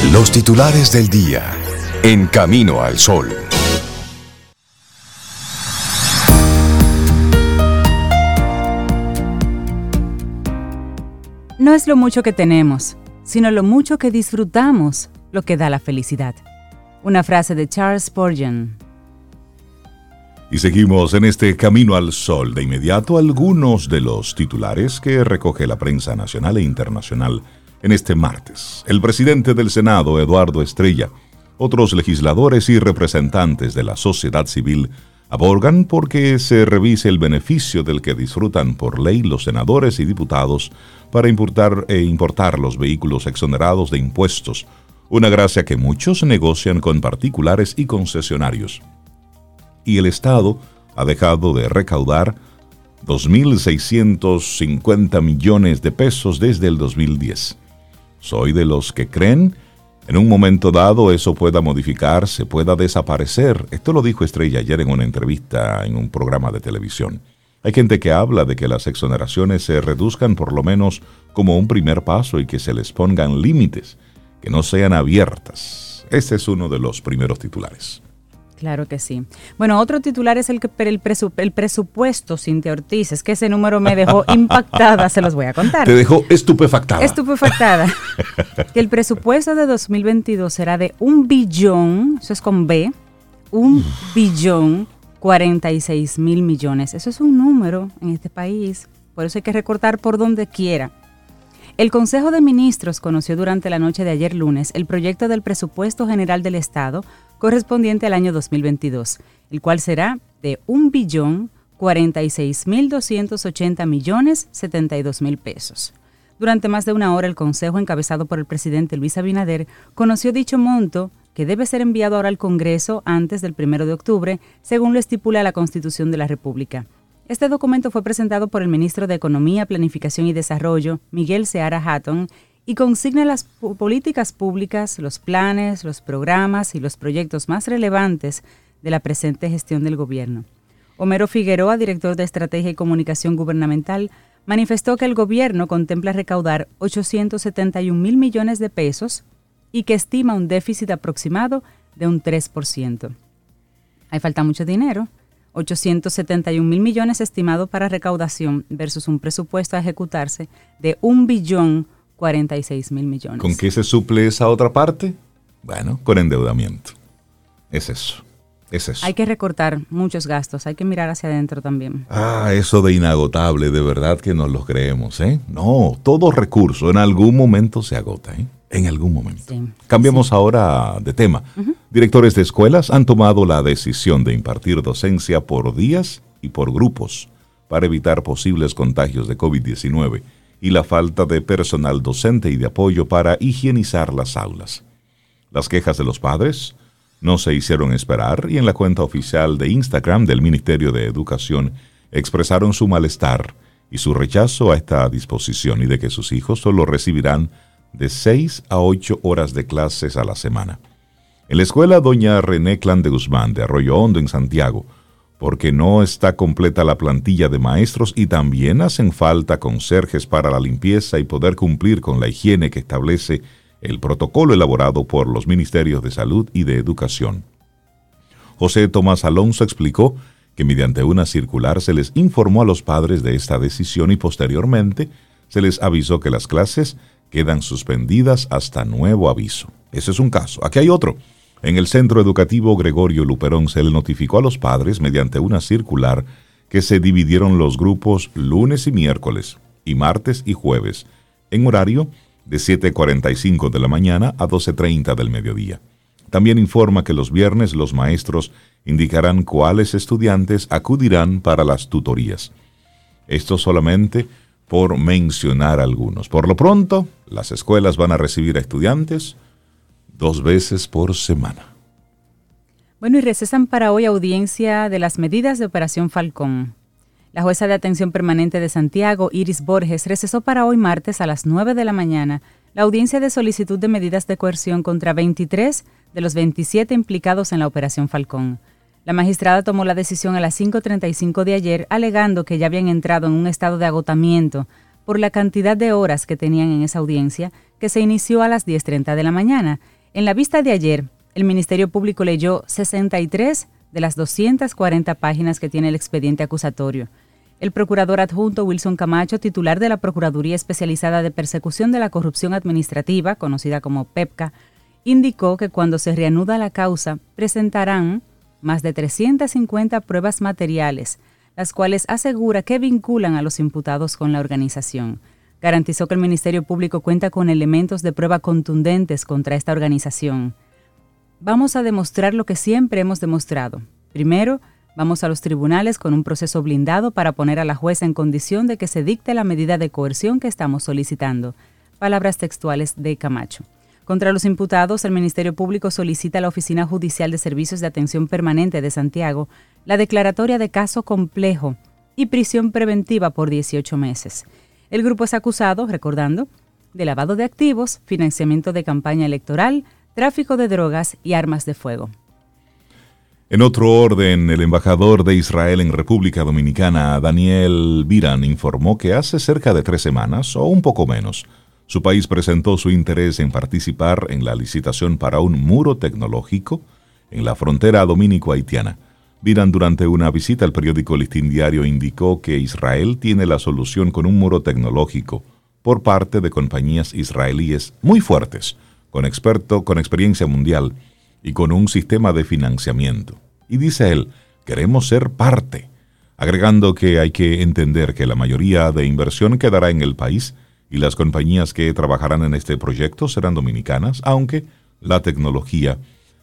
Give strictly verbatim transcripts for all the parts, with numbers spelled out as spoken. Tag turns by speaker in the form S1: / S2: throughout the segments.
S1: Los titulares del día en Camino al Sol.
S2: No es lo mucho que tenemos, sino lo mucho que disfrutamos lo que da la felicidad. Una frase de Charles Spurgeon.
S3: Y seguimos en este Camino al Sol. De inmediato, algunos de los titulares que recoge la prensa nacional e internacional en este martes. El presidente del Senado, Eduardo Estrella, otros legisladores y representantes de la sociedad civil abogan porque se revise el beneficio del que disfrutan por ley los senadores y diputados para importar, e importar los vehículos exonerados de impuestos, una gracia que muchos negocian con particulares y concesionarios. Y el Estado ha dejado de recaudar dos mil seiscientos cincuenta millones de pesos desde el dos mil diez. Soy de los que creen en un momento dado eso pueda modificarse, pueda desaparecer. Esto lo dijo Estrella ayer en una entrevista en un programa de televisión. Hay gente que habla de que las exoneraciones se reduzcan por lo menos como un primer paso y que se les pongan límites, que no sean abiertas. Este es uno de los primeros titulares.
S2: Claro que sí. Bueno, otro titular es el, que, el, presu, el presupuesto, Cintia Ortiz. Es que ese número me dejó impactada, se los voy a contar.
S3: Te dejó estupefactada.
S2: Estupefactada. Que el presupuesto de dos mil veintidós será de un billón, eso es con B, un billón cuarenta y seis mil millones. Eso es un número en este país, por eso hay que recortar por donde quiera. El Consejo de Ministros conoció durante la noche de ayer lunes el proyecto del presupuesto general del Estado correspondiente al año dos mil veintidós, el cual será de un billón cuarenta y seis mil doscientos ochenta millones setenta y dos mil pesos. Durante más de una hora, el Consejo, encabezado por el presidente Luis Abinader, conoció dicho monto, que debe ser enviado ahora al Congreso antes del primero de octubre, según lo estipula la Constitución de la República. Este documento fue presentado por el ministro de Economía, Planificación y Desarrollo, Miguel Seara Hatton, y consigna las políticas públicas, los planes, los programas y los proyectos más relevantes de la presente gestión del gobierno. Homero Figueroa, director de Estrategia y Comunicación Gubernamental, manifestó que el gobierno contempla recaudar ochocientos setenta y un mil millones de pesos y que estima un déficit aproximado de un tres por ciento. Ahí falta mucho dinero. ochocientos setenta y un mil millones estimado para recaudación versus un presupuesto a ejecutarse de un billón cuarenta y seis mil millones.
S3: ¿Con qué se suple esa otra parte? Bueno, con endeudamiento. Es eso, es eso.
S2: Hay que recortar muchos gastos, hay que mirar hacia adentro también.
S3: Ah, eso de inagotable, de verdad que nos lo creemos, ¿eh? No, todo recurso en algún momento se agota, ¿eh? En algún momento. Sí, Cambiemos sí. ahora de tema. Uh-huh. Directores de escuelas han tomado la decisión de impartir docencia por días y por grupos para evitar posibles contagios de covid diecinueve y la falta de personal docente y de apoyo para higienizar las aulas. Las quejas de los padres no se hicieron esperar y en la cuenta oficial de Instagram del Ministerio de Educación expresaron su malestar y su rechazo a esta disposición y de que sus hijos solo recibirán de seis a ocho horas de clases a la semana. En la escuela Doña René Clan de Guzmán de Arroyo Hondo en Santiago, porque no está completa la plantilla de maestros y también hacen falta conserjes para la limpieza y poder cumplir con la higiene que establece el protocolo elaborado por los Ministerios de Salud y de Educación. José Tomás Alonso explicó que mediante una circular se les informó a los padres de esta decisión y posteriormente se les avisó que las clases quedan suspendidas hasta nuevo aviso. Ese es un caso. Aquí hay otro. En el Centro Educativo Gregorio Luperón se le notificó a los padres mediante una circular que se dividieron los grupos lunes y miércoles y martes y jueves en horario de siete cuarenta y cinco de la mañana a doce treinta del mediodía. También informa que los viernes los maestros indicarán cuáles estudiantes acudirán para las tutorías. Esto solamente por mencionar algunos. Por lo pronto, las escuelas van a recibir a estudiantes dos veces por semana.
S2: Bueno, y recesan para hoy audiencia de las medidas de Operación Falcón. La jueza de atención permanente de Santiago, Iris Borges, recesó para hoy martes a las nueve de la mañana la audiencia de solicitud de medidas de coerción contra veintitrés de los veintisiete implicados en la Operación Falcón. La magistrada tomó la decisión a las cinco treinta y cinco de ayer, alegando que ya habían entrado en un estado de agotamiento por la cantidad de horas que tenían en esa audiencia, que se inició a las diez treinta de la mañana. En la vista de ayer, el Ministerio Público leyó sesenta y tres de las doscientas cuarenta páginas que tiene el expediente acusatorio. El procurador adjunto Wilson Camacho, titular de la Procuraduría Especializada de Persecución de la Corrupción Administrativa, conocida como PEPCA, indicó que cuando se reanuda la causa presentarán más de trescientas cincuenta pruebas materiales, las cuales asegura que vinculan a los imputados con la organización. Garantizó que el Ministerio Público cuenta con elementos de prueba contundentes contra esta organización. Vamos a demostrar lo que siempre hemos demostrado. Primero, vamos a los tribunales con un proceso blindado para poner a la jueza en condición de que se dicte la medida de coerción que estamos solicitando. Palabras textuales de Camacho. Contra los imputados, el Ministerio Público solicita a la Oficina Judicial de Servicios de Atención Permanente de Santiago la declaratoria de caso complejo y prisión preventiva por dieciocho meses. El grupo es acusado, recordando, de lavado de activos, financiamiento de campaña electoral, tráfico de drogas y armas de fuego.
S3: En otro orden, el embajador de Israel en República Dominicana, Daniel Biran, informó que hace cerca de tres semanas, o un poco menos, su país presentó su interés en participar en la licitación para un muro tecnológico en la frontera dominico-haitiana. Biran, durante una visita al periódico Listín Diario, indicó que Israel tiene la solución con un muro tecnológico por parte de compañías israelíes muy fuertes, con experto, con experiencia mundial y con un sistema de financiamiento. Y dice él, queremos ser parte, agregando que hay que entender que la mayoría de inversión quedará en el país y las compañías que trabajarán en este proyecto serán dominicanas, aunque la tecnología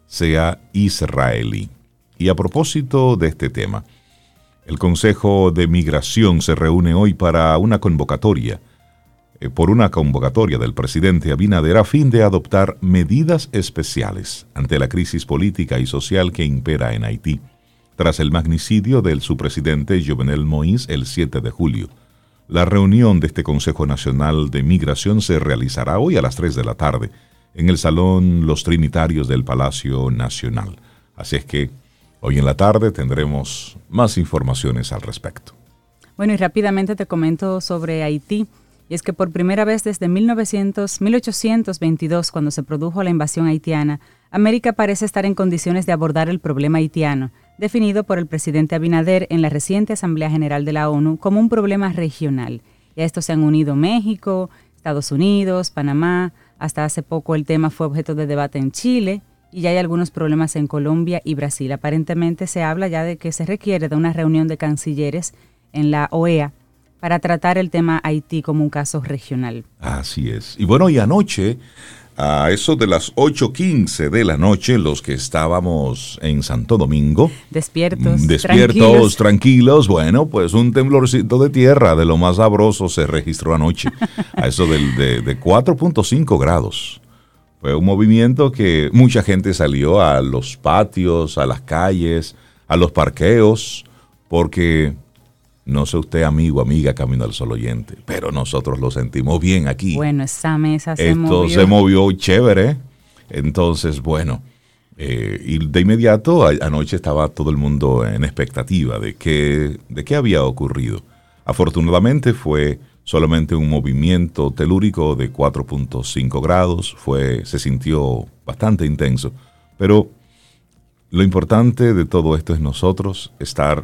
S3: sea israelí. Y a propósito de este tema, el Consejo de Migración se reúne hoy para una convocatoria, eh, por una convocatoria del presidente Abinader a fin de adoptar medidas especiales ante la crisis política y social que impera en Haití, tras el magnicidio del subpresidente Jovenel Moïse el siete de julio. La reunión de este Consejo Nacional de Migración se realizará hoy a las tres de la tarde en el Salón Los Trinitarios del Palacio Nacional. Así es que hoy en la tarde tendremos más informaciones al respecto.
S2: Bueno, y rápidamente te comento sobre Haití. Y es que por primera vez desde mil novecientos, mil ochocientos veintidós, cuando se produjo la invasión haitiana, América parece estar en condiciones de abordar el problema haitiano, definido por el presidente Abinader en la reciente Asamblea General de la ONU como un problema regional. Y a esto se han unido México, Estados Unidos, Panamá. Hasta hace poco el tema fue objeto de debate en Chile y ya hay algunos problemas en Colombia y Brasil. Aparentemente se habla ya de que se requiere de una reunión de cancilleres en la O E A para tratar el tema Haití como un caso regional.
S3: Así es. Y bueno, y anoche, a eso de las ocho quince de la noche, los que estábamos en Santo Domingo,
S2: despiertos,
S3: despiertos, tranquilos, tranquilos bueno, pues un temblorcito de tierra de lo más sabroso se registró anoche, a eso del, de, de cuatro punto cinco grados. Fue un movimiento que mucha gente salió a los patios, a las calles, a los parqueos, porque no sé usted, amigo, amiga, Camino al Sol oyente, pero nosotros lo sentimos bien aquí.
S2: Bueno, esa mesa se
S3: Esto
S2: movió.
S3: Esto se movió chévere. Entonces, bueno, eh, y de inmediato a, anoche estaba todo el mundo en expectativa de qué, de qué había ocurrido. Afortunadamente fue solamente un movimiento telúrico de cuatro punto cinco grados, fue, se sintió bastante intenso, pero lo importante de todo esto es nosotros estar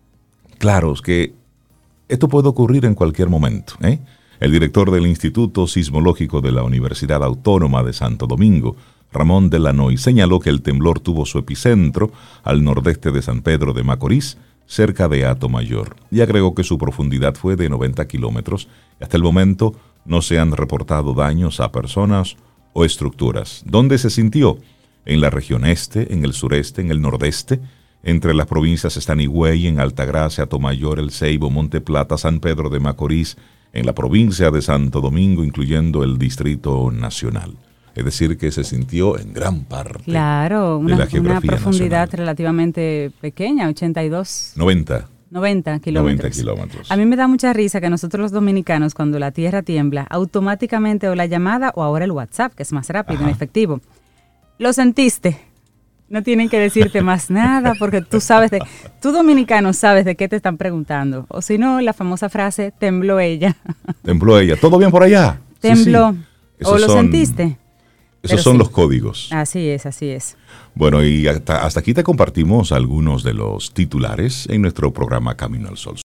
S3: claros que esto puede ocurrir en cualquier momento, ¿eh? El director del Instituto Sismológico de la Universidad Autónoma de Santo Domingo, Ramón Delanoy, señaló que el temblor tuvo su epicentro al nordeste de San Pedro de Macorís, cerca de Atomayor, y agregó que su profundidad fue de noventa kilómetros y hasta el momento no se han reportado daños a personas o estructuras. ¿Dónde se sintió? En la región este, en el sureste, en el nordeste. Entre las provincias están Higüey, en Altagracia, Atomayor, El Ceibo, Monte Plata, San Pedro de Macorís, en la provincia de Santo Domingo, incluyendo el Distrito Nacional. Es decir, que se sintió en gran parte
S2: claro, una,
S3: de la geografía
S2: una profundidad
S3: nacional.
S2: Relativamente pequeña, ochenta y dos.
S3: noventa.
S2: noventa kilómetros.
S3: noventa kilómetros.
S2: A mí me da mucha risa que nosotros los dominicanos, cuando la tierra tiembla, automáticamente o la llamada o ahora el WhatsApp, que es más rápido,
S3: Ajá.
S2: en efectivo. ¿Lo sentiste? No tienen que decirte más nada porque tú sabes de, tú dominicano sabes de qué te están preguntando. O si no, la famosa frase, tembló ella.
S3: Tembló ella. ¿Todo bien por allá?
S2: Tembló.
S3: Sí, sí.
S2: ¿O lo
S3: son,
S2: sentiste?
S3: Esos
S2: Pero
S3: son
S2: sí.
S3: los códigos.
S2: Así es, así es.
S3: Bueno, y hasta, hasta aquí te compartimos algunos de los titulares en nuestro programa Camino al Sol.